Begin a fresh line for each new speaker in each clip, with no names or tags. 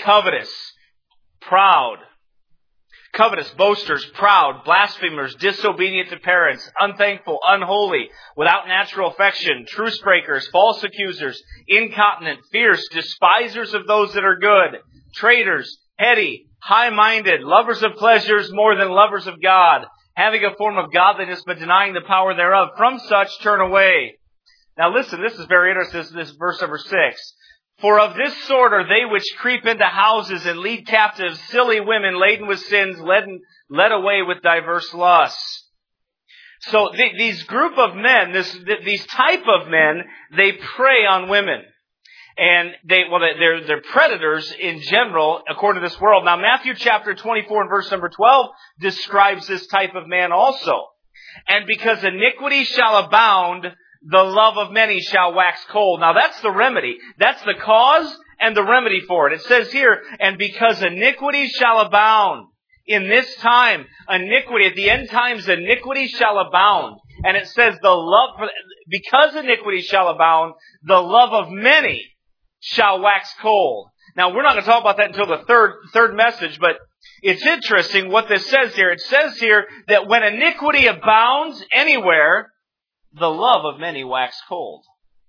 covetous, proud. Covetous, boasters, proud, blasphemers, disobedient to parents, unthankful, unholy, without natural affection, truce breakers, false accusers, incontinent, fierce, despisers of those that are good, traitors, heady, high-minded, lovers of pleasures more than lovers of God, having a form of godliness but denying the power thereof. From such turn away. Now listen, this is very interesting, this verse number 6. For of this sort are they which creep into houses and lead captive silly women laden with sins, led away with diverse lusts. So these group of men, these type of men, they prey on women. And they're predators in general, according to this world. Now Matthew chapter 24 and verse number 12 describes this type of man also. And because iniquity shall abound, the love of many shall wax cold. Now that's the remedy. That's the cause and the remedy for it. It says here, and because iniquity shall abound. In this time, iniquity, at the end times, iniquity shall abound. And it says because iniquity shall abound, the love of many shall wax cold. Now we're not going to talk about that until the third message, but it's interesting what this says here. It says here that when iniquity abounds anywhere, the love of many wax cold.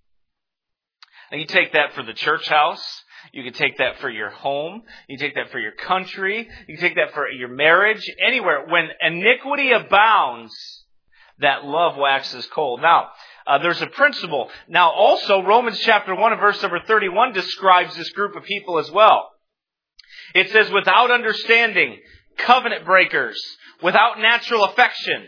And you take that for the church house. You can take that for your home. You can take that for your country. You can take that for your marriage. Anywhere. When iniquity abounds, that love waxes cold. Now, there's a principle. Now, also, Romans chapter 1 and verse number 31 describes this group of people as well. It says, without understanding, covenant breakers, without natural affection,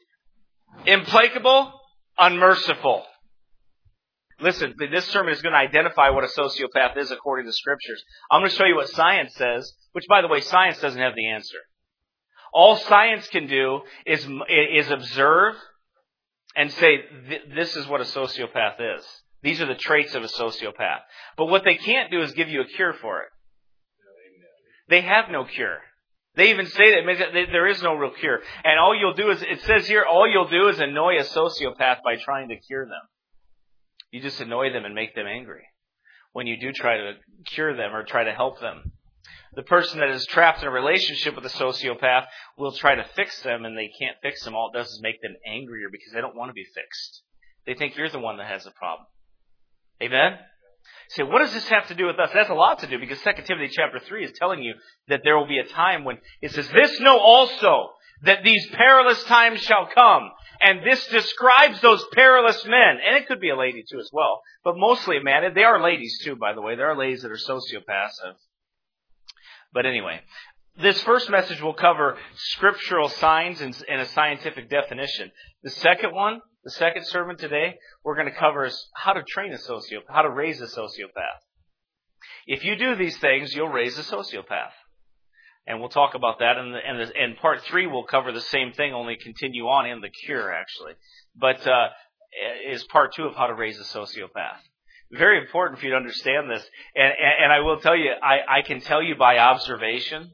implacable, unmerciful. Listen, this sermon is going to identify what a sociopath is according to the Scriptures. I'm going to show you what science says, which, by the way, science doesn't have the answer. All science can do is observe and say, this is what a sociopath is. These are the traits of a sociopath. But what they can't do is give you a cure for it. They have no cure. They even say that there is no real cure. And all you'll do is, it says here, all you'll do is annoy a sociopath by trying to cure them. You just annoy them and make them angry when you do try to cure them or try to help them. The person that is trapped in a relationship with a sociopath will try to fix them, and they can't fix them. All it does is make them angrier because they don't want to be fixed. They think you're the one that has the problem. Amen? You say, what does this have to do with us? That's a lot to do, because 2 Timothy chapter 3 is telling you that there will be a time when it says, this know also that these perilous times shall come. And this describes those perilous men. And it could be a lady too as well. But mostly a man. They are ladies too, by the way. There are ladies that are sociopaths. But anyway, this first message will cover scriptural signs and a scientific definition. The second sermon today, we're going to cover is how to train a sociopath, how to raise a sociopath. If you do these things, you'll raise a sociopath. And we'll talk about that. And part 3 will cover the same thing, only continue on in the cure, actually. But is part 2 of how to raise a sociopath. Very important for you to understand this. And I will tell you, I can tell you by observation,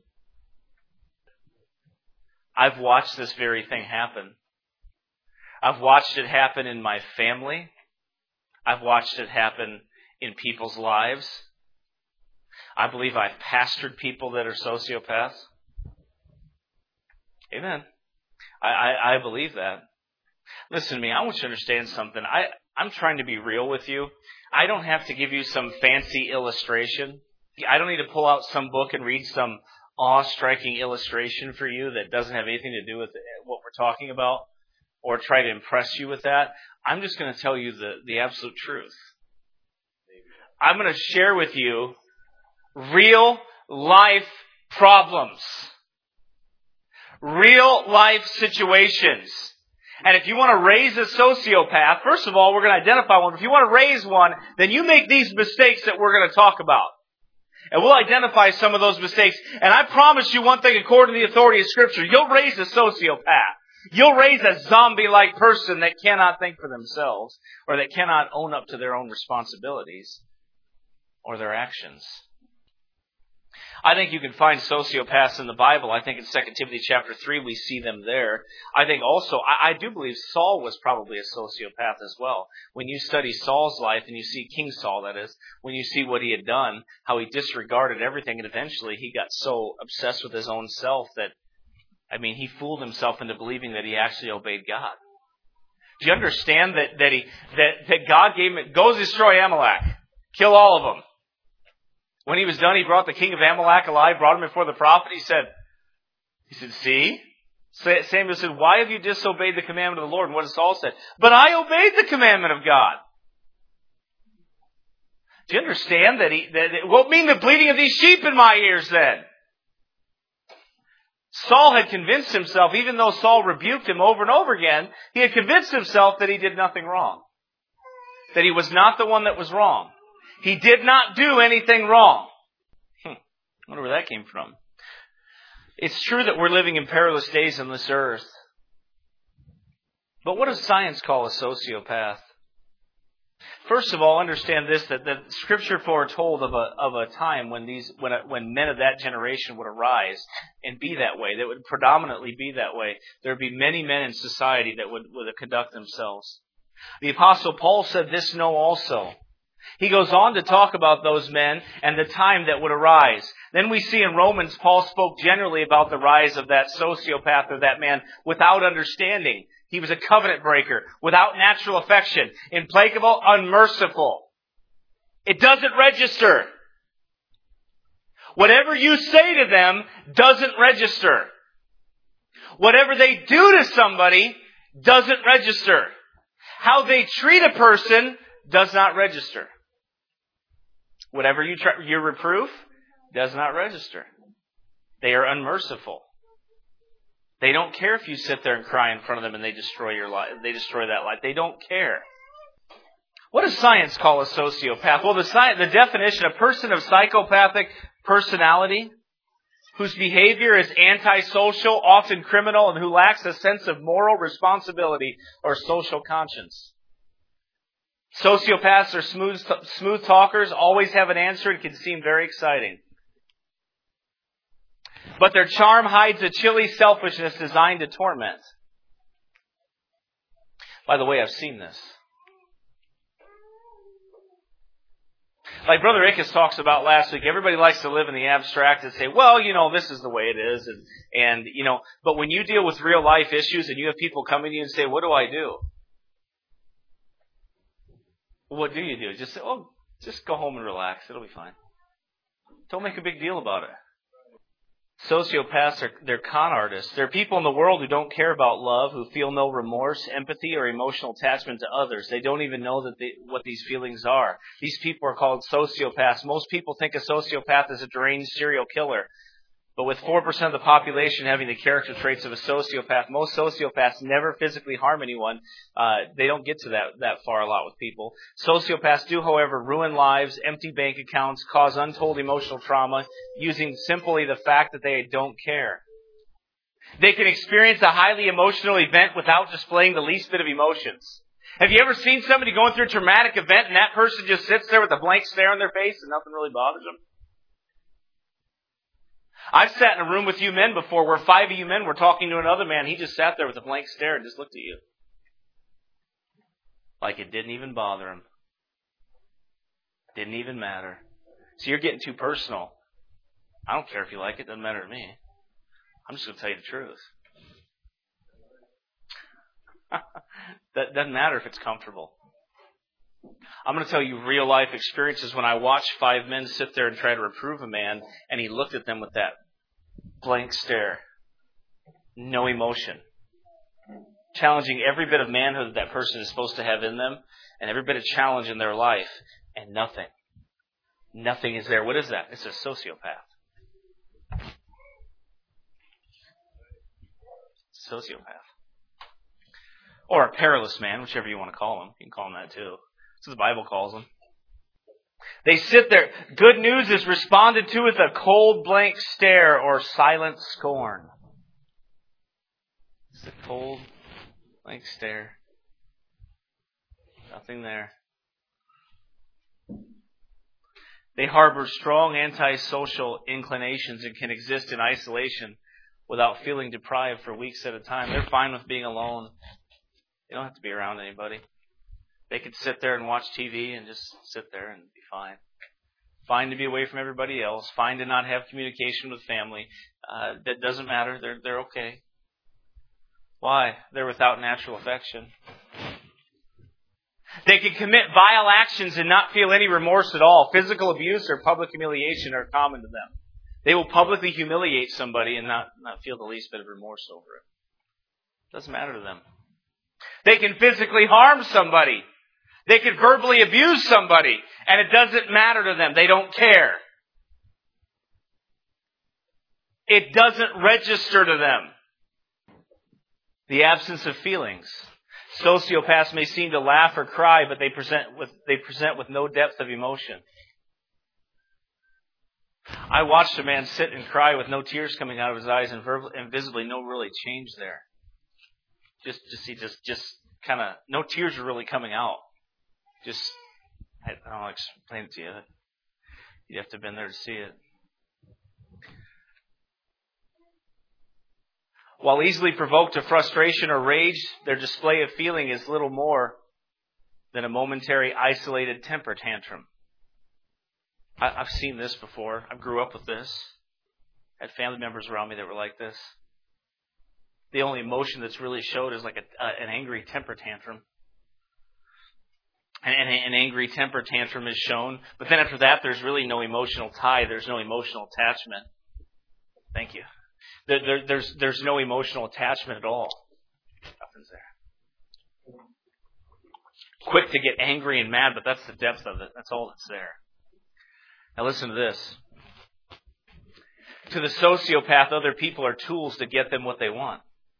I've watched this very thing happen. I've watched it happen in my family. I've watched it happen in people's lives. I believe I've pastored people that are sociopaths. Amen. I believe that. Listen to me. I want you to understand something. I'm trying to be real with you. I don't have to give you some fancy illustration. I don't need to pull out some book and read some awe-striking illustration for you that doesn't have anything to do with what we're talking about or try to impress you with that. I'm just going to tell you the absolute truth. I'm going to share with you real life problems. Real life situations. And if you want to raise a sociopath, first of all, we're going to identify one. If you want to raise one, then you make these mistakes that we're going to talk about. And we'll identify some of those mistakes. And I promise you one thing, according to the authority of Scripture, you'll raise a sociopath. You'll raise a zombie-like person that cannot think for themselves or that cannot own up to their own responsibilities or their actions. I think you can find sociopaths in the Bible. I think in 2 Timothy chapter 3 we see them there. I think also, I do believe Saul was probably a sociopath as well. When you study Saul's life, and you see King Saul, that is, when you see what he had done, how he disregarded everything, and eventually he got so obsessed with his own self that, he fooled himself into believing that he actually obeyed God. Do you understand that God gave him, go destroy Amalek, kill all of them? When he was done, he brought the king of Amalek alive, brought him before the prophet. He said, see? Samuel said, why have you disobeyed the commandment of the Lord? And what does Saul say? But I obeyed the commandment of God. Do you understand that it won't mean the bleating of these sheep in my ears then? Saul had convinced himself, even though Saul rebuked him over and over again, he had convinced himself that he did nothing wrong. That he was not the one that was wrong. He did not do anything wrong. I wonder where that came from. It's true that we're living in perilous days on this earth. But what does science call a sociopath? First of all, understand this, that the Scripture foretold of a time when men of that generation would arise and be that way. That would predominantly be that way. There would be many men in society that would conduct themselves. The Apostle Paul said this, no, also. He goes on to talk about those men and the time that would arise. Then we see in Romans, Paul spoke generally about the rise of that sociopath or that man without understanding. He was a covenant breaker, without natural affection, implacable, unmerciful. It doesn't register. Whatever you say to them doesn't register. Whatever they do to somebody doesn't register. How they treat a person does not register. Whatever your reproof does not register. They are unmerciful. They don't care if you sit there and cry in front of them and they destroy your life. They destroy that life. They don't care. What does science call a sociopath? Well, the definition, a person of psychopathic personality, whose behavior is antisocial, often criminal, and who lacks a sense of moral responsibility or social conscience. Sociopaths are smooth talkers, always have an answer, and can seem very exciting. But their charm hides a chilly selfishness designed to torment. By the way, I've seen this. Like Brother Ickes talks about last week, everybody likes to live in the abstract and say, well, this is the way it is. And but when you deal with real life issues and you have people coming to you and say, what do I do? What do you do? Just say, just go home and relax. It'll be fine. Don't make a big deal about it. Sociopaths they're con artists. They're people in the world who don't care about love, who feel no remorse, empathy, or emotional attachment to others. They don't even know what these feelings are. These people are called sociopaths. Most people think a sociopath is a deranged serial killer. But with 4% of the population having the character traits of a sociopath, most sociopaths never physically harm anyone. They don't get to that far a lot with people. Sociopaths do, however, ruin lives, empty bank accounts, cause untold emotional trauma, using simply the fact that they don't care. They can experience a highly emotional event without displaying the least bit of emotions. Have you ever seen somebody going through a traumatic event and that person just sits there with a blank stare on their face and nothing really bothers them? I've sat in a room with you men before where 5 of you men were talking to another man. He just sat there with a blank stare and just looked at you. Like it didn't even bother him. Didn't even matter. So you're getting too personal. I don't care if you like it. Doesn't matter to me. I'm just going to tell you the truth. That doesn't matter if it's comfortable. I'm going to tell you real life experiences when I watched 5 men sit there and try to reprove a man, and he looked at them with that blank stare. No emotion. Challenging every bit of manhood that person is supposed to have in them, and every bit of challenge in their life, and nothing. Nothing is there. What is that? It's a sociopath. Sociopath. Or a perilous man, whichever you want to call him. You can call him that too. That's what the Bible calls them. They sit there. Good news is responded to with a cold blank stare or silent scorn. It's a cold blank stare. Nothing there. They harbor strong antisocial inclinations and can exist in isolation without feeling deprived for weeks at a time. They're fine with being alone. They don't have to be around anybody. They could sit there and watch TV and just sit there and be fine. Fine to be away from everybody else. Fine to not have communication with family. That doesn't matter. They're okay. Why? They're without natural affection. They can commit vile actions and not feel any remorse at all. Physical abuse or public humiliation are common to them. They will publicly humiliate somebody and not feel the least bit of remorse over it. Doesn't matter to them. They can physically harm somebody. They can verbally abuse somebody, and it doesn't matter to them. They don't care. It doesn't register to them. The absence of feelings. Sociopaths may seem to laugh or cry, but they present with no depth of emotion. I watched a man sit and cry with no tears coming out of his eyes and visibly no really change there. Just kind of no tears are really coming out. I don't know how to explain it to you. You'd have to have been there to see it. While easily provoked to frustration or rage, their display of feeling is little more than a momentary isolated temper tantrum. I've seen this before. I grew up with this. I had family members around me that were like this. The only emotion that's really showed is like an angry temper tantrum. And an angry temper tantrum is shown. But then after that, there's really no emotional tie. There's no emotional attachment. Thank you. There's no emotional attachment at all. Nothing's there. Quick to get angry and mad, but that's the depth of it. That's all that's there. Now listen to this. To the sociopath, other people are tools to get them what they want.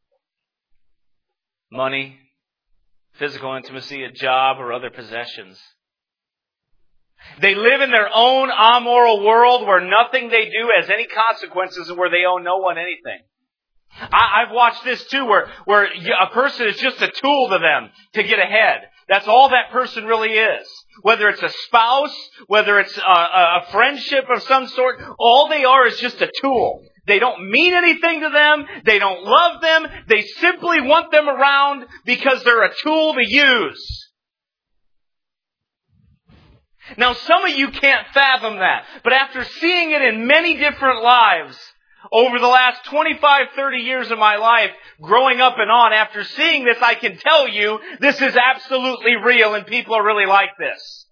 Money, physical intimacy, a job, or other possessions. They live in their own amoral world where nothing they do has any consequences and where they owe no one anything. I've watched this too, where a person is just a tool to them to get ahead. That's all that person really is. Whether it's a spouse, whether it's a friendship of some sort, all they are is just a tool. They don't mean anything to them. They don't love them. They simply want them around because they're a tool to use. Now, some of you can't fathom that. But after seeing it in many different lives, over the last 25, 30 years of my life, growing up and on, after seeing this, I can tell you this is absolutely real and people are really like this.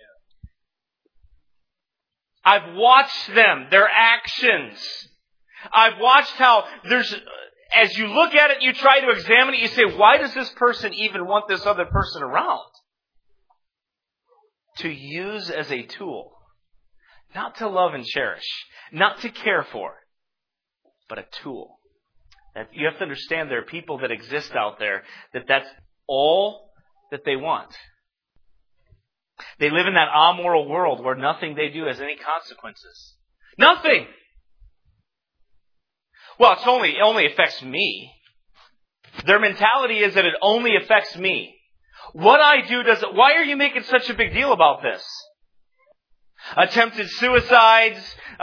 I've watched them, their actions. I've watched how as you look at it, you try to examine it, you say, why does this person even want this other person around? To use as a tool. Not to love and cherish. Not to care for. But a tool. That you have to understand there are people that exist out there that's all that they want. They live in that amoral world where nothing they do has any consequences. Nothing! Well, it only affects me. Their mentality is that it only affects me. What I do why are you making such a big deal about this? Attempted suicides,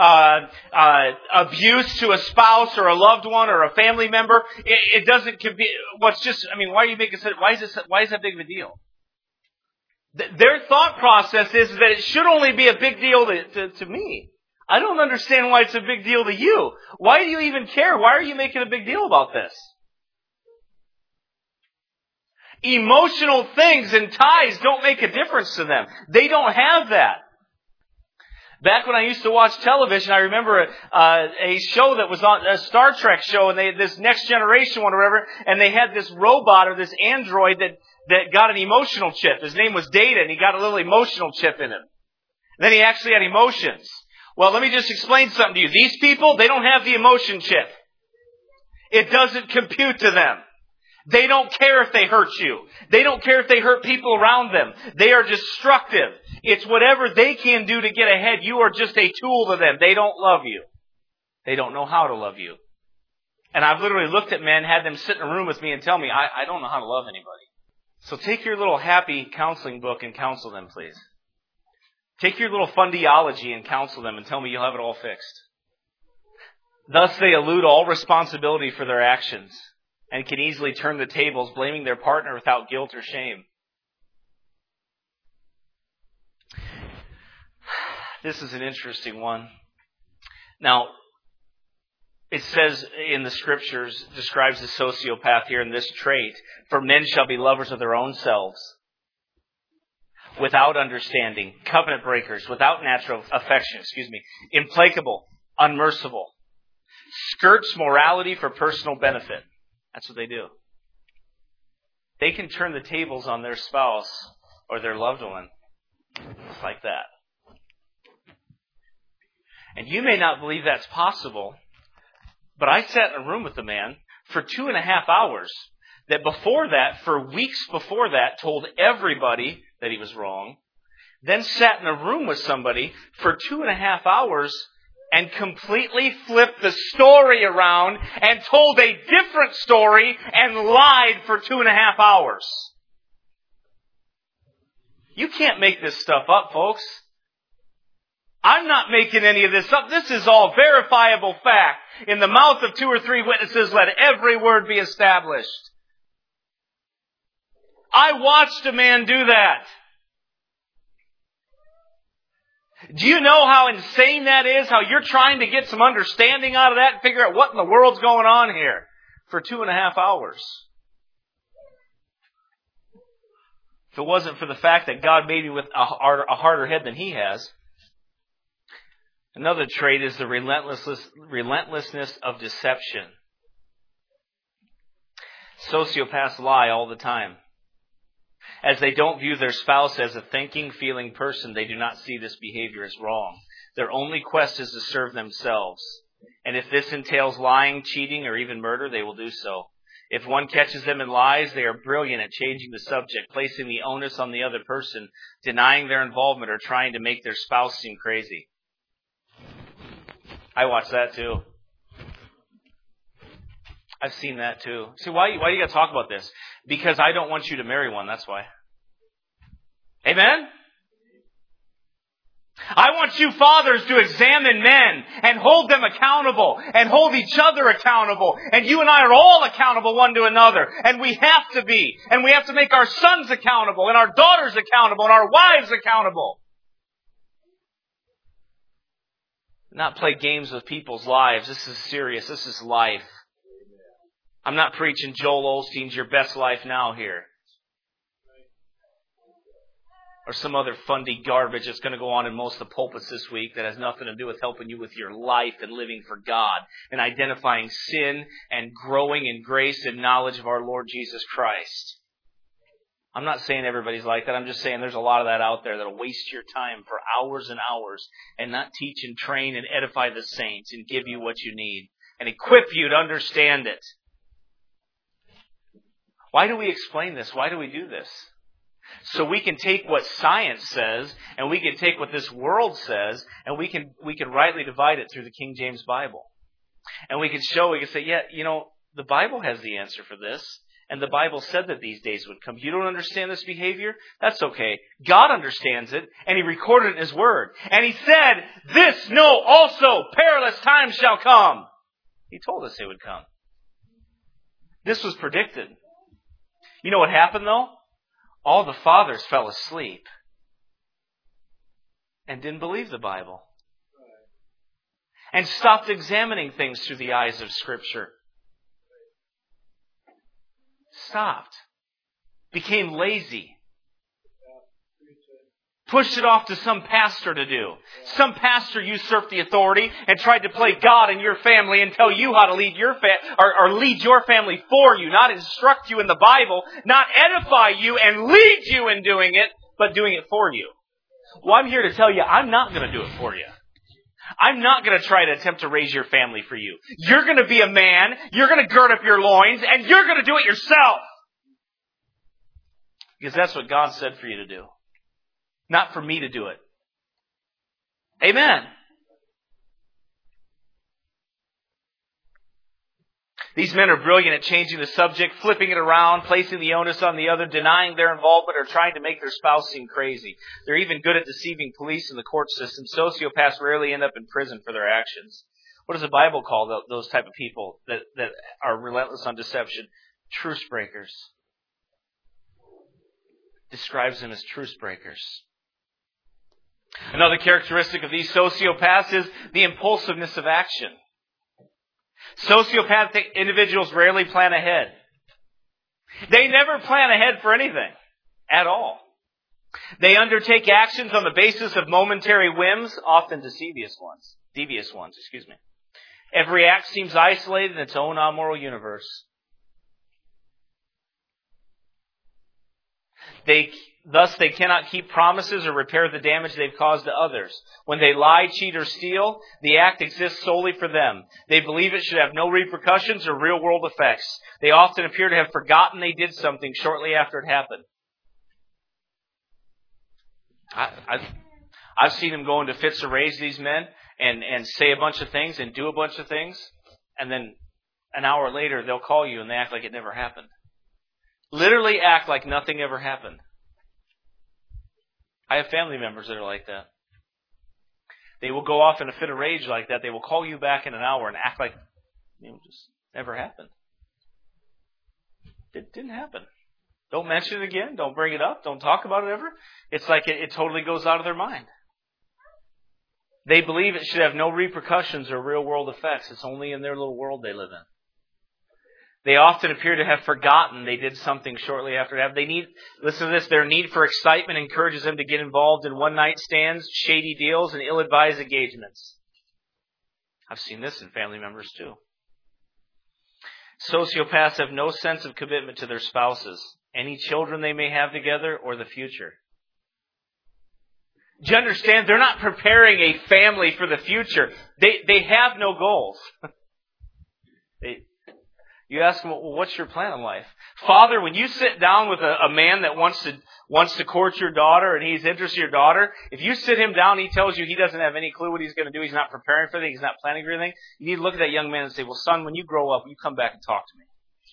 abuse to a spouse or a loved one or a family member. It doesn't compete. Why are you making why is that big of a deal? Their thought process is that it should only be a big deal to me. I don't understand why it's a big deal to you. Why do you even care? Why are you making a big deal about this? Emotional things and ties don't make a difference to them. They don't have that. Back when I used to watch television, I remember a show that was on, a Star Trek show, and this Next Generation one or whatever, and they had this robot or this android that got an emotional chip. His name was Data, and he got a little emotional chip in him. And then he actually had emotions. Well, let me just explain something to you. These people, they don't have the emotion chip. It doesn't compute to them. They don't care if they hurt you. They don't care if they hurt people around them. They are destructive. It's whatever they can do to get ahead. You are just a tool to them. They don't love you. They don't know how to love you. And I've literally looked at men, had them sit in a room with me and tell me, I don't know how to love anybody. So take your little happy counseling book and counsel them, please. Take your little fundiology and counsel them and tell me you'll have it all fixed. Thus they elude all responsibility for their actions and can easily turn the tables, blaming their partner without guilt or shame. This is an interesting one. Now, it says in the scriptures, describes the sociopath here in this trait, for men shall be lovers of their own selves, without understanding, covenant breakers, without natural affection, implacable, unmerciful, skirts morality for personal benefit. That's what they do. They can turn the tables on their spouse or their loved one. Just like that. And you may not believe that's possible, but I sat in a room with a man for 2.5 hours that before that, for weeks before that, told everybody that he was wrong, then sat in a room with somebody for 2.5 hours and completely flipped the story around and told a different story and lied for 2.5 hours. You can't make this stuff up, folks. I'm not making any of this up. This is all verifiable fact. In the mouth of 2 or 3 witnesses, let every word be established. I watched a man do that. Do you know how insane that is? How you're trying to get some understanding out of that and figure out what in the world's going on here for 2.5 hours? If it wasn't for the fact that God made me with a harder head than he has. Another trait is the relentlessness of deception. Sociopaths lie all the time. As they don't view their spouse as a thinking, feeling person, they do not see this behavior as wrong. Their only quest is to serve themselves. And if this entails lying, cheating, or even murder, they will do so. If one catches them in lies, they are brilliant at changing the subject, placing the onus on the other person, denying their involvement, or trying to make their spouse seem crazy. I watch that too. I've seen that too. See, why do you got to talk about this? Because I don't want you to marry one, that's why. Amen? I want you fathers to examine men and hold them accountable and hold each other accountable. And you and I are all accountable one to another. And we have to be. And we have to make our sons accountable and our daughters accountable and our wives accountable. Not play games with people's lives. This is serious. This is life. I'm not preaching Joel Osteen's Your Best Life Now here. Or some other fundy garbage that's going to go on in most of the pulpits this week that has nothing to do with helping you with your life and living for God and identifying sin and growing in grace and knowledge of our Lord Jesus Christ. I'm not saying everybody's like that. I'm just saying there's a lot of that out there that'll waste your time for hours and hours and not teach and train and edify the saints and give you what you need and equip you to understand it. Why do we explain this? Why do we do this? So we can take what science says and we can take what this world says and we can rightly divide it through the King James Bible. And we can say, yeah, the Bible has the answer for this. And the Bible said that these days would come. You don't understand this behavior? That's okay. God understands it, and He recorded it in His Word. And He said, this know also, perilous times shall come. He told us they would come. This was predicted. You know what happened, though? All the fathers fell asleep and didn't believe the Bible. And stopped examining things through the eyes of Scripture. Stopped. Became lazy. Pushed it off to some pastor to do. Some pastor usurped the authority and tried to play God in your family and tell you how to lead your or lead your family for you, not instruct you in the Bible, not edify you and lead you in doing it, but doing it for you. Well, I'm here to tell you, I'm not going to do it for you. I'm not going to try to attempt to raise your family for you. You're going to be a man, you're going to gird up your loins, and you're going to do it yourself. Because that's what God said for you to do. Not for me to do it. Amen. These men are brilliant at changing the subject, flipping it around, placing the onus on the other, denying their involvement, or trying to make their spouse seem crazy. They're even good at deceiving police and the court system. Sociopaths rarely end up in prison for their actions. What does the Bible call those type of people that are relentless on deception? Truce breakers. Describes them as truce breakers. Another characteristic of these sociopaths is the impulsiveness of action. Sociopathic individuals rarely plan ahead. They never plan ahead for anything at all. They undertake actions on the basis of momentary whims, often devious ones. Every act seems isolated in its own amoral universe. Thus, they cannot keep promises or repair the damage they've caused to others. When they lie, cheat, or steal, the act exists solely for them. They believe it should have no repercussions or real-world effects. They often appear to have forgotten they did something shortly after it happened. I've seen them go into fits of rage, these men, and say a bunch of things and do a bunch of things, and then an hour later they'll call you and they act like it never happened. Literally act like nothing ever happened. I have family members that are like that. They will go off in a fit of rage like that. They will call you back in an hour and act like just never happened. It didn't happen. Don't mention it again. Don't bring it up. Don't talk about it ever. It's like it totally goes out of their mind. They believe it should have no repercussions or real world effects. It's only in their little world they live in. They often appear to have forgotten they did something shortly after that. Listen to this, their need for excitement encourages them to get involved in one-night stands, shady deals, and ill-advised engagements. I've seen this in family members too. Sociopaths have no sense of commitment to their spouses, any children they may have together, or the future. Do you understand? They're not preparing a family for the future. They have no goals. You ask them, well, what's your plan in life? Father, when you sit down with a man that wants to court your daughter and he's interested in your daughter, if you sit him down and he tells you he doesn't have any clue what he's going to do, he's not preparing for anything, he's not planning for anything, you need to look at that young man and say, well, son, when you grow up, you come back and talk to me.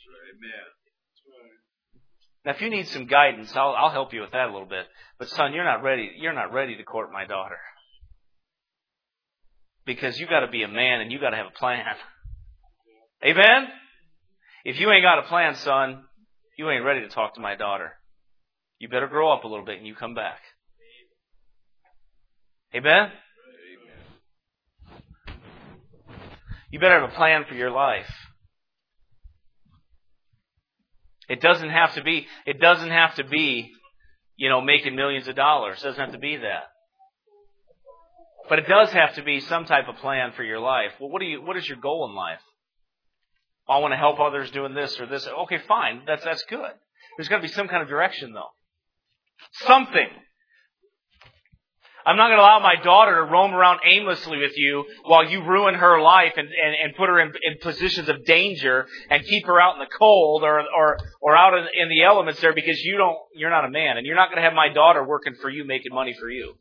Now, if you need some guidance, I'll help you with that a little bit. But son, you're not ready to court my daughter. Because you got to be a man and you got to have a plan. Amen? If you ain't got a plan, son, you ain't ready to talk to my daughter. You better grow up a little bit and you come back. Amen? You better have a plan for your life. It doesn't have to be, making millions of dollars. It doesn't have to be that. But it does have to be some type of plan for your life. Well, what is your goal in life? I want to help others doing this or this. Okay, fine. That's good. There's got to be some kind of direction, though. Something. I'm not going to allow my daughter to roam around aimlessly with you while you ruin her life and put her in positions of danger and keep her out in the cold or out in the elements there because you're not a man. And you're not going to have my daughter working for you, making money for you.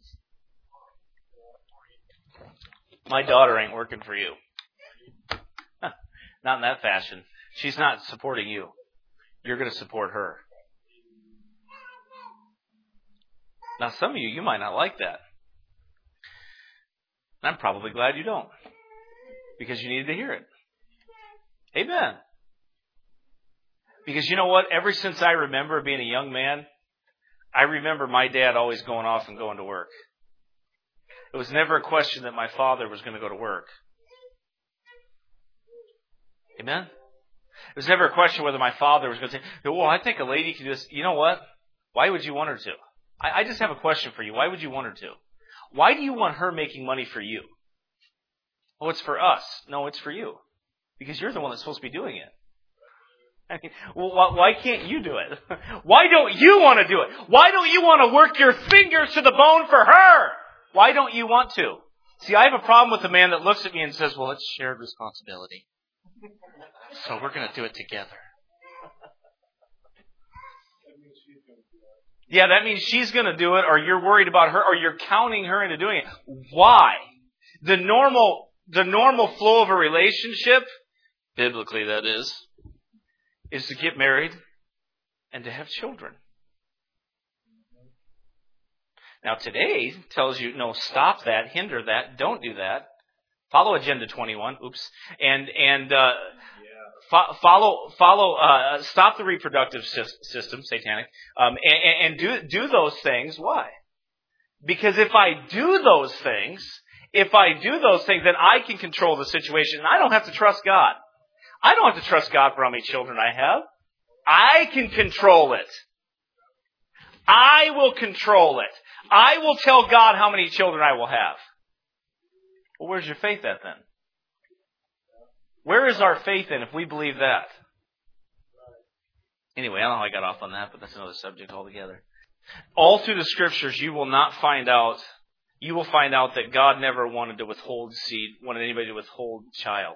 My daughter ain't working for you. Not in that fashion. She's not supporting you. You're going to support her. Now, some of you might not like that. I'm probably glad you don't. Because you needed to hear it. Amen. Because you know what? Ever since I remember being a young man, I remember my dad always going off and going to work. It was never a question that my father was going to go to work. Amen? It was never a question whether my father was going to say, well, I think a lady can do this. You know what? Why would you want her to? I just have a question for you. Why would you want her to? Why do you want her making money for you? Oh, it's for us. No, it's for you. Because you're the one that's supposed to be doing it. I mean, well, why can't you do it? Why don't you want to do it? Why don't you want to work your fingers to the bone for her? Why don't you want to? See, I have a problem with a man that looks at me and says, well, it's shared responsibility. So we're going to do it together. Yeah, that means she's going to do it, or you're worried about her, or you're counting her into doing it. Why? The normal flow of a relationship biblically that is to get married and to have children. Now today tells you, no, stop that, hinder that, don't do that. Follow Agenda 21. Oops. Stop the reproductive system, satanic, and do those things. Why? Because if I do those things, then I can control the situation, and I don't have to trust God. I don't have to trust God for how many children I have. I can control it. I will control it. I will tell God how many children I will have. Well, where's your faith at then? Where is our faith in if we believe that? Anyway, I don't know how I got off on that, but that's another subject altogether. All through the Scriptures, you will find out that God never wanted to withhold seed, wanted anybody to withhold child.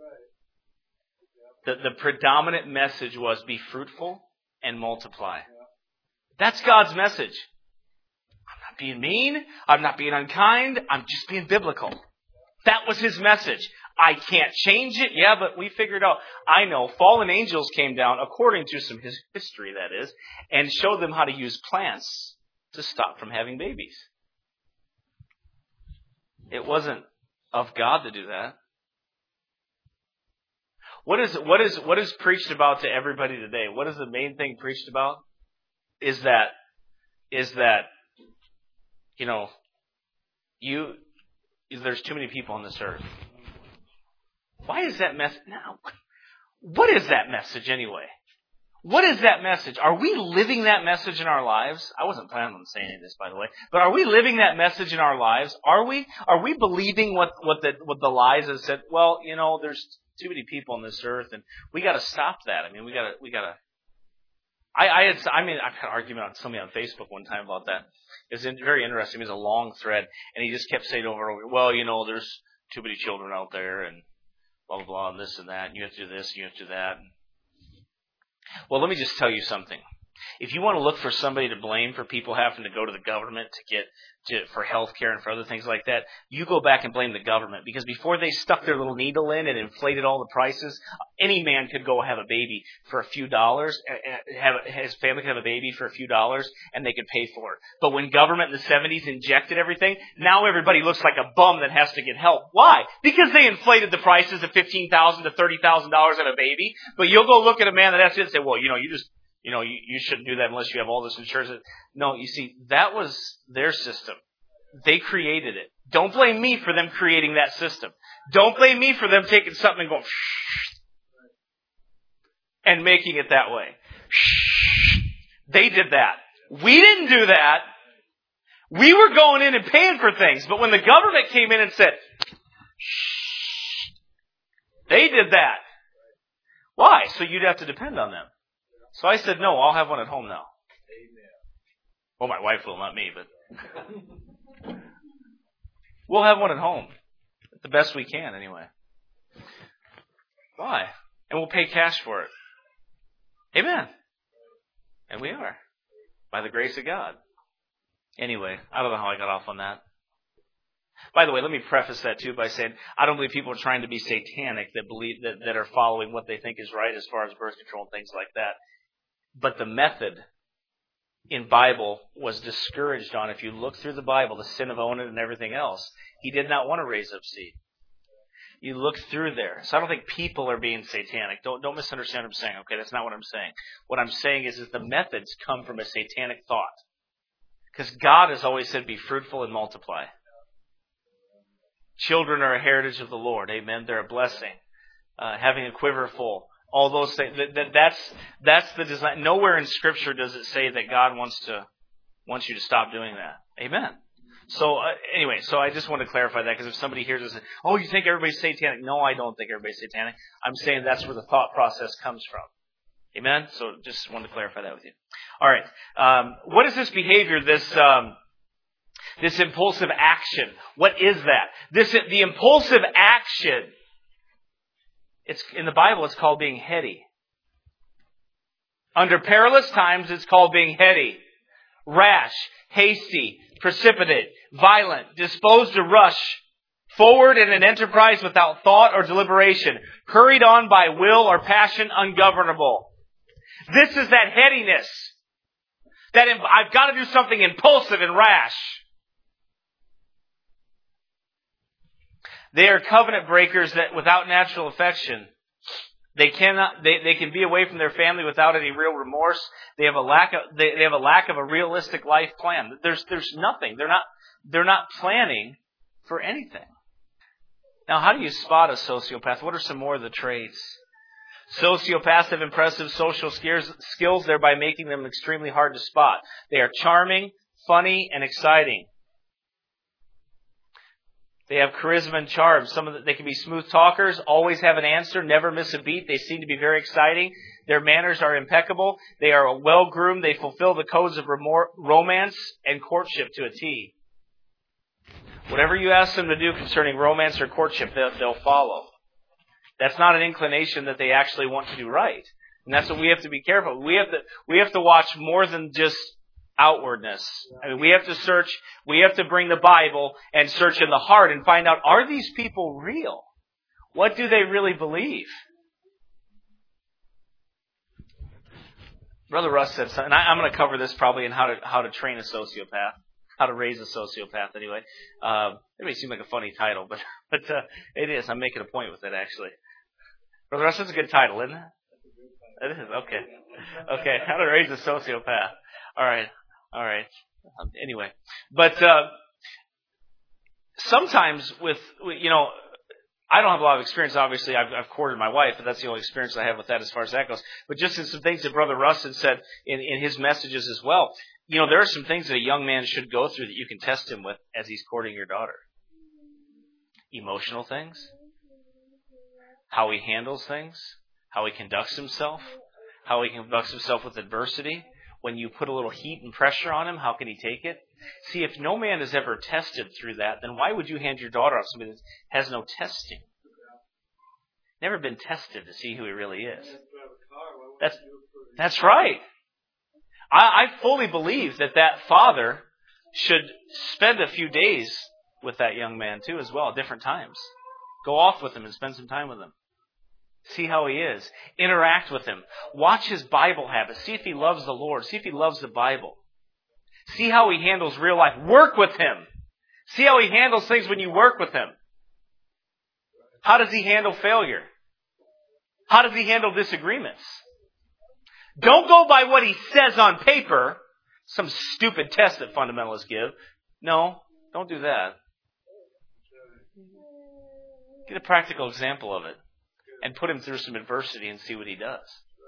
The predominant message was be fruitful and multiply. That's God's message. I'm not being mean. I'm not being unkind. I'm just being biblical. That was His message. I can't change it. Yeah, but we figured out. I know fallen angels came down, according to some history, that is, and showed them how to use plants to stop from having babies. It wasn't of God to do that. What is preached about to everybody today? What is the main thing preached about? Is that there's too many people on this earth. Why is that message now? What is that message anyway? What is that message? Are we living that message in our lives? I wasn't planning on saying this, by the way, but are we living that message in our lives? Are we believing what the lies have said? Well, there's too many people on this earth, and we got to stop that. I mean, we got to. I had an argument with somebody on Facebook one time about that. It was very interesting. It was a long thread, and he just kept saying over and over, well, there's too many children out there, and blah, blah, blah, and this and that, and you have to do this, and you have to do that. Well, let me just tell you something. If you want to look for somebody to blame for people having to go to the government for health care and for other things like that, you go back and blame the government. Because before they stuck their little needle in and inflated all the prices, any man could go have a baby for a few dollars, his family could have a baby for a few dollars, and they could pay for it. But when government in the 70s injected everything, now everybody looks like a bum that has to get help. Why? Because they inflated the prices of $15,000 to $30,000 of a baby. But you'll go look at a man that has to say, well, you shouldn't do that unless you have all this insurance. No, you see, that was their system. They created it. Don't blame me for them creating that system. Don't blame me for them taking something and going and making it that way. They did that. We didn't do that. We were going in and paying for things. But when the government came in and said, they did that. Why? So you'd have to depend on them. So I said, no, I'll have one at home now. Well, my wife will, not me, but we'll have one at home. The best we can, anyway. Why? And we'll pay cash for it. Amen. And we are. By the grace of God. Anyway, I don't know how I got off on that. By the way, let me preface that too by saying I don't believe people are trying to be satanic that are following what they think is right as far as birth control and things like that. But the method in Bible was discouraged on. If you look through the Bible, the sin of Onan and everything else, he did not want to raise up seed. You look through there. So I don't think people are being satanic. Don't misunderstand what I'm saying. Okay, that's not what I'm saying. What I'm saying is that the methods come from a satanic thought. Because God has always said, be fruitful and multiply. Children are a heritage of the Lord. Amen. They're a blessing. Having a quiver full. All those things. That's the design. Nowhere in Scripture does it say that God wants you to stop doing that. Amen. So anyway, I just want to clarify that, because if somebody hears this, oh, you think everybody's satanic? No, I don't think everybody's satanic. I'm saying that's where the thought process comes from. Amen. So just wanted to clarify that with you. All right. What is this behavior? This impulsive action. What is that? The impulsive action. It's in the Bible. It's called being heady. Under perilous times, it's called being heady, rash, hasty, precipitate, violent, disposed to rush Forward in an enterprise without thought or deliberation. Hurried on by will or passion ungovernable. This is that headiness. That I've got to do something impulsive and rash. They are covenant breakers that without natural affection. They can be away from their family without any real remorse. They have a lack of a realistic life plan. There's nothing. They're not planning for anything. Now, how do you spot a sociopath? What are some more of the traits? Sociopaths have impressive social skills, thereby making them extremely hard to spot. They are charming, funny, and exciting. They have charisma and charm. They can be smooth talkers, always have an answer, never miss a beat. They seem to be very exciting. Their manners are impeccable. They are well-groomed. They fulfill the codes of romance and courtship to a T. Whatever you ask them to do concerning romance or courtship, they'll follow. That's not an inclination that they actually want to do right. And that's what we have to be careful. We have to watch more than just outwardness. I mean, we have to search, we have to bring the Bible and search in the heart and find out, are these people real? What do they really believe? Brother Russ said something, and I'm going to cover this probably in how to train a sociopath, how to raise a sociopath anyway. It may seem like a funny title, but it is. I'm making a point with it, actually. Brother Russ, that's a good title, isn't it? It is, okay. Okay, how to raise a sociopath. All right. Anyway, but sometimes with I don't have a lot of experience. Obviously, I've courted my wife, but that's the only experience I have with that as far as that goes. But just in some things that Brother Russ had said in his messages as well, there are some things that a young man should go through that you can test him with as he's courting your daughter. Emotional things, how he handles things, how he conducts himself with adversity. When you put a little heat and pressure on him, how can he take it? See, if no man is ever tested through that, then why would you hand your daughter off to somebody that has no testing? Never been tested to see who he really is. That's right. I fully believe that father should spend a few days with that young man too as well, at different times. Go off with him and spend some time with him. See how he is. Interact with him. Watch his Bible habits. See if he loves the Lord. See if he loves the Bible. See how he handles real life. Work with him. See how he handles things when you work with him. How does he handle failure? How does he handle disagreements? Don't go by what he says on paper, some stupid test that fundamentalists give. No, don't do that. Get a practical example of it. And put him through some adversity and see what he does.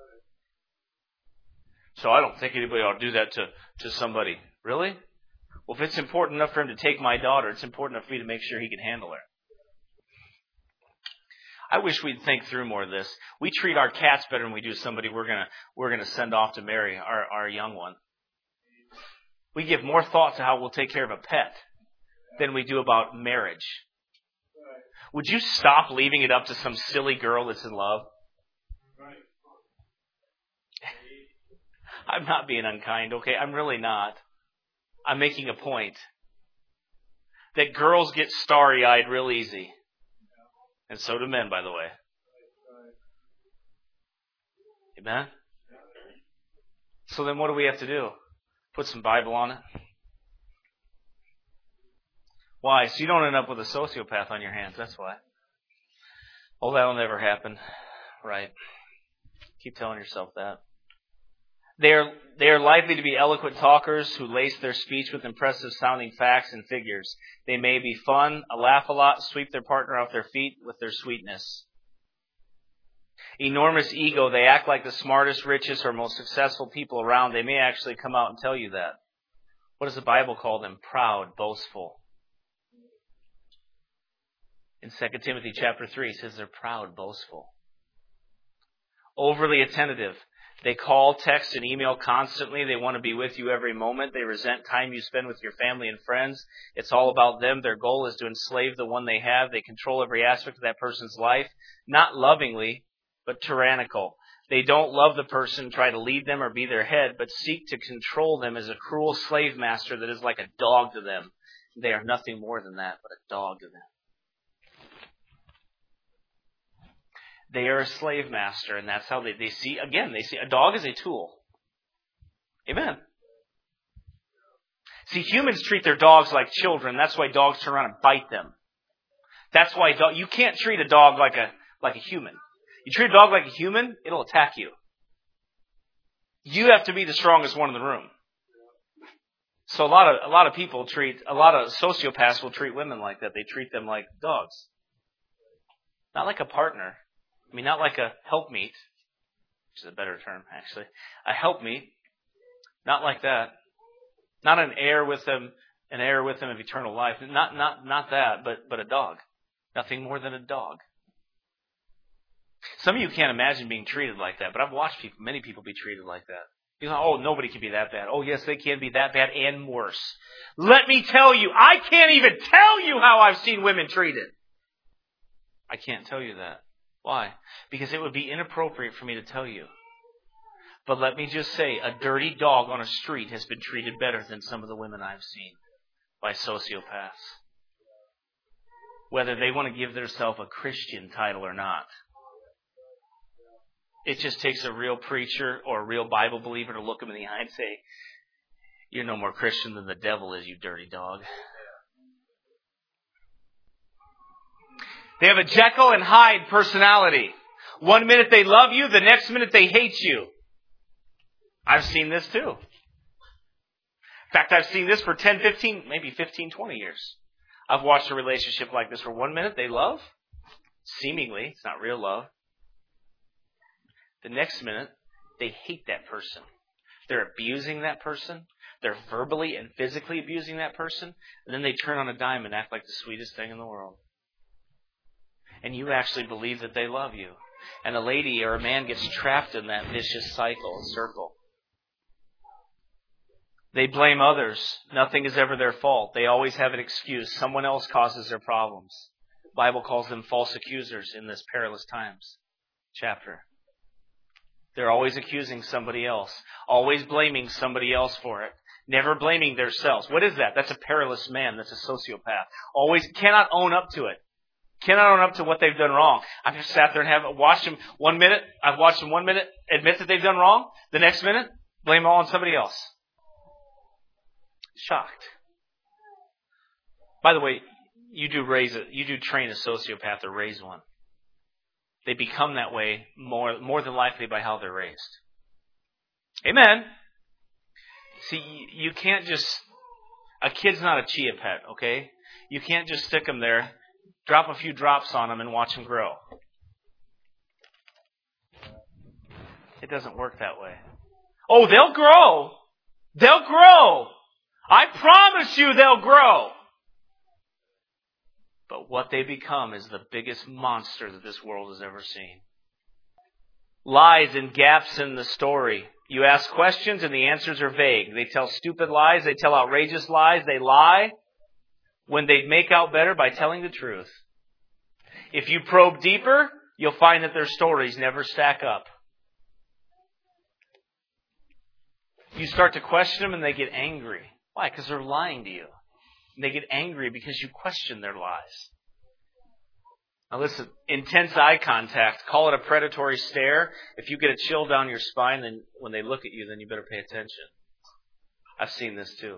So I don't think anybody ought to do that to somebody. Really? Well, if it's important enough for him to take my daughter, it's important enough for me to make sure he can handle her. I wish we'd think through more of this. We treat our cats better than we do somebody we're gonna send off to marry our young one. We give more thought to how we'll take care of a pet than we do about marriage. Would you stop leaving it up to some silly girl that's in love? I'm not being unkind, okay? I'm really not. I'm making a point. That girls get starry-eyed real easy. And so do men, by the way. Amen? So then what do we have to do? Put some Bible on it? Why? So you don't end up with a sociopath on your hands. That's why. Oh, that'll never happen. Right. Keep telling yourself that. They are likely to be eloquent talkers who lace their speech with impressive sounding facts and figures. They may be fun, laugh a lot, sweep their partner off their feet with their sweetness. Enormous ego. They act like the smartest, richest, or most successful people around. They may actually come out and tell you that. What does the Bible call them? Proud, boastful. In 2 Timothy chapter 3, it says they're proud, boastful. Overly attentive. They call, text, and email constantly. They want to be with you every moment. They resent time you spend with your family and friends. It's all about them. Their goal is to enslave the one they have. They control every aspect of that person's life, not lovingly, but tyrannical. They don't love the person, try to lead them or be their head, but seek to control them as a cruel slave master that is like a dog to them. They are nothing more than that, but a dog to them. They are a slave master, and that's how they see a dog as a tool. Amen. See, humans treat their dogs like children. That's why dogs turn around and bite them. That's why you can't treat a dog like a human. You treat a dog like a human, it'll attack you. You have to be the strongest one in the room. So a lot of sociopaths will treat women like that. They treat them like dogs. Not like a partner. I mean, not like a helpmeet, which is a better term, actually. A helpmeet. Not like that. Not an heir with them of eternal life. Not that, but a dog. Nothing more than a dog. Some of you can't imagine being treated like that, but I've watched many people be treated like that. You know, oh, nobody can be that bad. Oh, yes, they can be that bad and worse. Let me tell you, I can't even tell you how I've seen women treated. I can't tell you that. Why? Because it would be inappropriate for me to tell you. But let me just say, a dirty dog on a street has been treated better than some of the women I've seen by sociopaths. Whether they want to give themselves a Christian title or not. It just takes a real preacher or a real Bible believer to look them in the eye and say, you're no more Christian than the devil is, you dirty dog. They have a Jekyll and Hyde personality. One minute they love you, the next minute they hate you. I've seen this too. In fact, I've seen this for 10, 15, maybe 15, 20 years. I've watched a relationship like this where one minute they love, seemingly, it's not real love. The next minute, they hate that person. They're abusing that person. They're verbally and physically abusing that person. And then they turn on a dime and act like the sweetest thing in the world. And you actually believe that they love you. And a lady or a man gets trapped in that vicious circle. They blame others. Nothing is ever their fault. They always have an excuse. Someone else causes their problems. The Bible calls them false accusers in this perilous times chapter. They're always accusing somebody else. Always blaming somebody else for it. Never blaming themselves. What is that? That's a perilous man. That's a sociopath. Always cannot own up to it. Cannot own up to what they've done wrong. I've just sat there and watched them 1 minute. I've watched them 1 minute admit that they've done wrong. The next minute, blame it all on somebody else. Shocked. By the way, you do train a sociopath or raise one. They become that way more than likely by how they're raised. Amen. See, you can't just... A kid's not a chia pet, okay? You can't just stick them there, drop a few drops on them, and watch them grow. It doesn't work that way. Oh, they'll grow. They'll grow. I promise you they'll grow. But what they become is the biggest monster that this world has ever seen. Lies and gaps in the story. You ask questions and the answers are vague. They tell stupid lies. They tell outrageous lies. They lie when they make out better by telling the truth. If you probe deeper, you'll find that their stories never stack up. You start to question them and they get angry. Why? Because they're lying to you. And they get angry because you question their lies. Now listen, intense eye contact, call it a predatory stare. If you get a chill down your spine, then when they look at you, then you better pay attention. I've seen this too.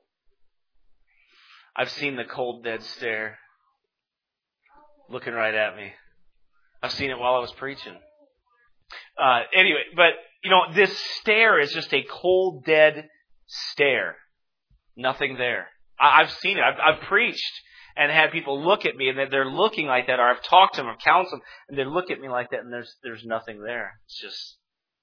I've seen the cold, dead stare looking right at me. I've seen it while I was preaching. Anyway, but, this stare is just a cold, dead stare. Nothing there. I've seen it. I've preached and had people look at me and they're looking like that, or I've talked to them or counseled them and they look at me like that and there's nothing there. It's just,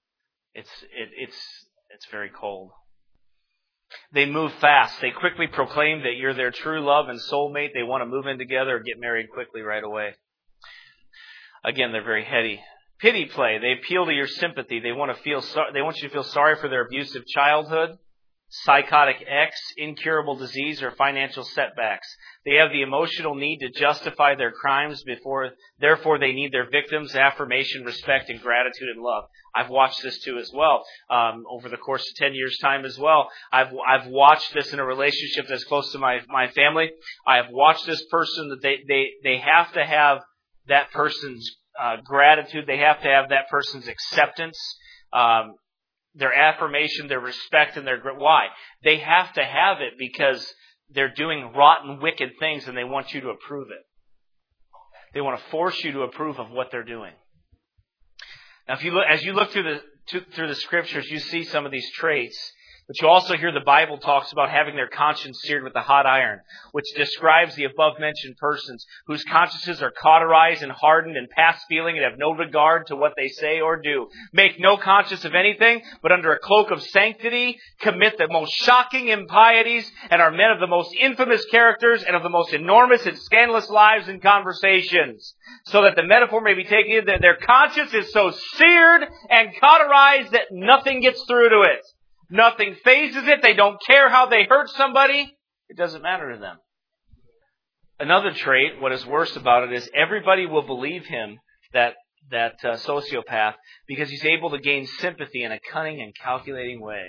it's very cold. They move fast. They quickly proclaim that you're their true love and soulmate. They want to move in together or get married quickly right away. Again, they're very heady. Pity play. They appeal to your sympathy. They want you to feel sorry for their abusive childhood, psychotic ex, incurable disease, or financial setbacks. They have the emotional need to justify their crimes therefore they need their victims' affirmation, respect, and gratitude and love. I've watched this too as well. Over the course of 10 years' time as well. I've watched this in a relationship that's close to my family. I have watched this person that they have to have that person's gratitude. They have to have that person's acceptance, their affirmation, their respect, and their why. They have to have it because they're doing rotten, wicked things, and they want you to approve it. They want to force you to approve of what they're doing. Now, as you look through the scriptures, you see some of these traits. But you also hear the Bible talks about having their conscience seared with a hot iron, which describes the above-mentioned persons whose consciences are cauterized and hardened and past feeling and have no regard to what they say or do. Make no conscience of anything, but under a cloak of sanctity commit the most shocking impieties and are men of the most infamous characters and of the most enormous and scandalous lives and conversations. So that the metaphor may be taken that their conscience is so seared and cauterized that nothing gets through to it. Nothing phases it. They don't care how they hurt somebody. It doesn't matter to them. Another trait, what is worse about it, is everybody will believe him, that sociopath, because he's able to gain sympathy in a cunning and calculating way.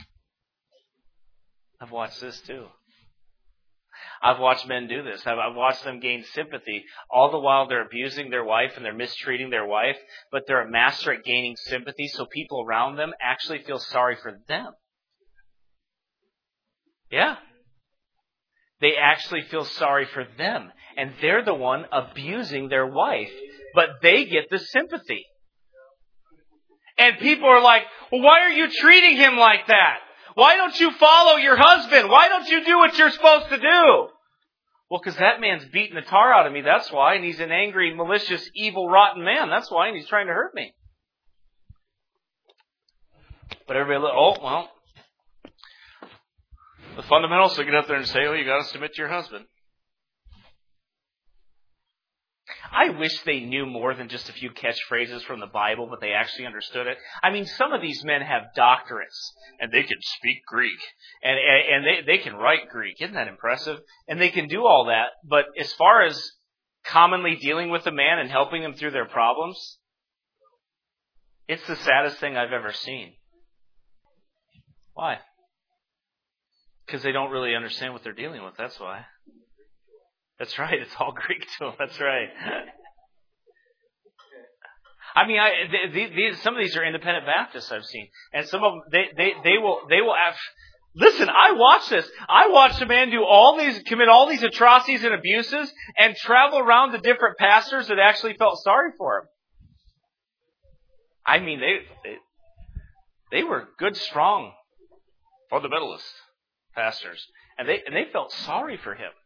I've watched this too. I've watched men do this. I've watched them gain sympathy. All the while they're abusing their wife and they're mistreating their wife, but they're a master at gaining sympathy, so people around them actually feel sorry for them. Yeah. They actually feel sorry for them. And they're the one abusing their wife, but they get the sympathy. And people are like, well, why are you treating him like that? Why don't you follow your husband? Why don't you do what you're supposed to do? Well, because that man's beating the tar out of me, that's why. And he's an angry, malicious, evil, rotten man, that's why. And he's trying to hurt me. But everybody, the fundamentalists will get up there and say, you got to submit to your husband. I wish they knew more than just a few catchphrases from the Bible, but they actually understood it. I mean, some of these men have doctorates, and they can speak Greek, and they can write Greek. Isn't that impressive? And they can do all that, but as far as commonly dealing with a man and helping them through their problems, it's the saddest thing I've ever seen. Why? Because they don't really understand what they're dealing with, that's why. That's right. It's all Greek to them. That's right. I mean, some of these are independent Baptists I've seen, and some of them they will have. Listen, I watch this. I watch a man commit all these atrocities and abuses, and travel around to different pastors that actually felt sorry for him. I mean, they were good, strong, fundamentalist pastors, and they felt sorry for him.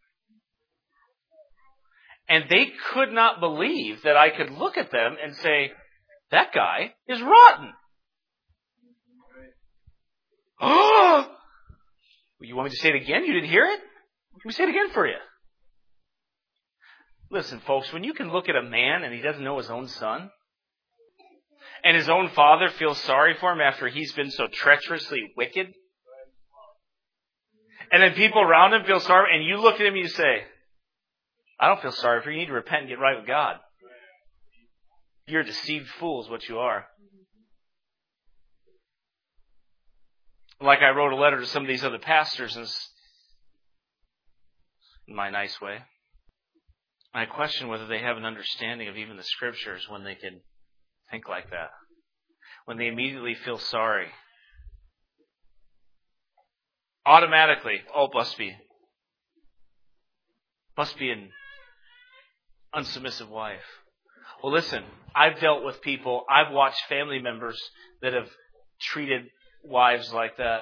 And they could not believe that I could look at them and say, that guy is rotten. Oh! You want me to say it again? You didn't hear it? Let me say it again for you. Listen, folks, when you can look at a man and he doesn't know his own son, and his own father feels sorry for him after he's been so treacherously wicked, and then people around him feel sorry, and you look at him and you say, I don't feel sorry for you. You need to repent and get right with God. You're a deceived fool is what you are. Like I wrote a letter to some of these other pastors in my nice way. I question whether they have an understanding of even the Scriptures when they can think like that. When they immediately feel sorry. Automatically, must be an unsubmissive wife. Well, listen, I've dealt with people, I've watched family members that have treated wives like that.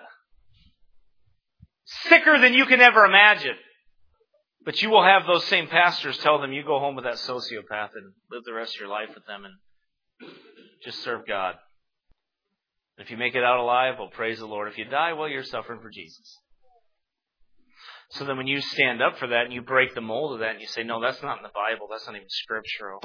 Sicker than you can ever imagine. But you will have those same pastors tell them, you go home with that sociopath and live the rest of your life with them and just serve God. If you make it out alive, well, praise the Lord. If you die, well, you're suffering for Jesus. So then when you stand up for that and you break the mold of that and you say, no, that's not in the Bible, that's not even scriptural.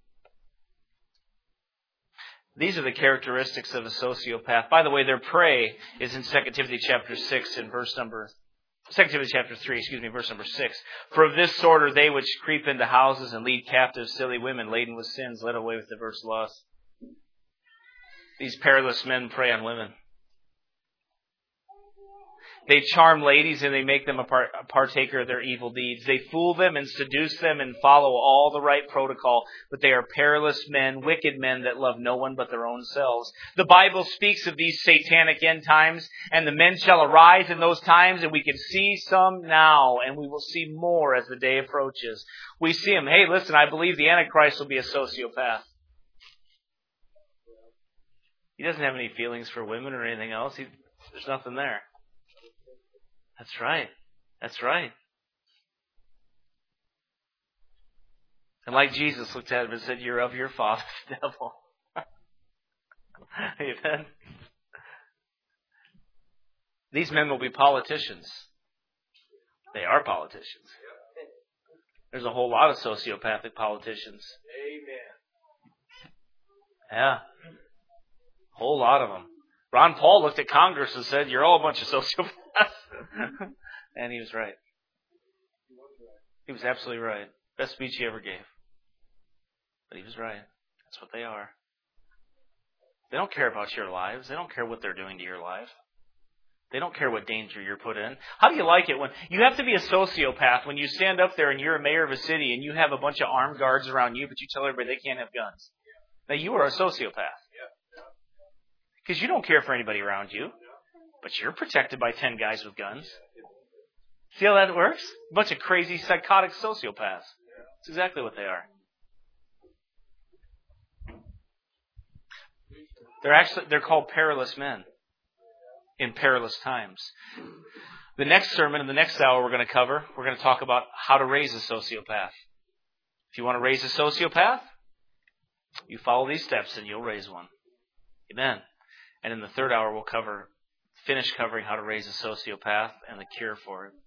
These are the characteristics of a sociopath. By the way, their prey is in 2 Timothy chapter 6 and verse number 2 Timothy chapter 3, verse number 6. For of this sort are they which creep into houses and lead captive silly women laden with sins, led away with diverse lusts. These perilous men prey on women. They charm ladies and they make them a partaker of their evil deeds. They fool them and seduce them and follow all the right protocol, but they are perilous men, wicked men that love no one but their own selves. The Bible speaks of these satanic end times, and the men shall arise in those times, and we can see some now, and we will see more as the day approaches. We see them. Hey, listen, I believe the Antichrist will be a sociopath. He doesn't have any feelings for women or anything else. There's nothing there. That's right. That's right. And like Jesus looked at him and said, you're of your father, the devil. Amen. These men will be politicians. They are politicians. There's a whole lot of sociopathic politicians. Amen. Yeah. A whole lot of them. Ron Paul looked at Congress and said, you're all a bunch of sociopaths. And he was right. He was absolutely right. Best speech he ever gave. But he was right. That's what they are. They don't care about your lives. They don't care what they're doing to your life. They don't care what danger you're put in. How do you like it when you have to be a sociopath when you stand up there and you're a mayor of a city and you have a bunch of armed guards around you, but you tell everybody they can't have guns? Now you are a sociopath. Because you don't care for anybody around you. But you're protected by 10 guys with guns. See how that works? A bunch of crazy, psychotic sociopaths. That's exactly what they are. They're called perilous men in perilous times. The next sermon in the next hour we're going to talk about how to raise a sociopath. If you want to raise a sociopath, you follow these steps and you'll raise one. Amen. And in the third hour we'll finish covering how to raise a sociopath and the cure for it.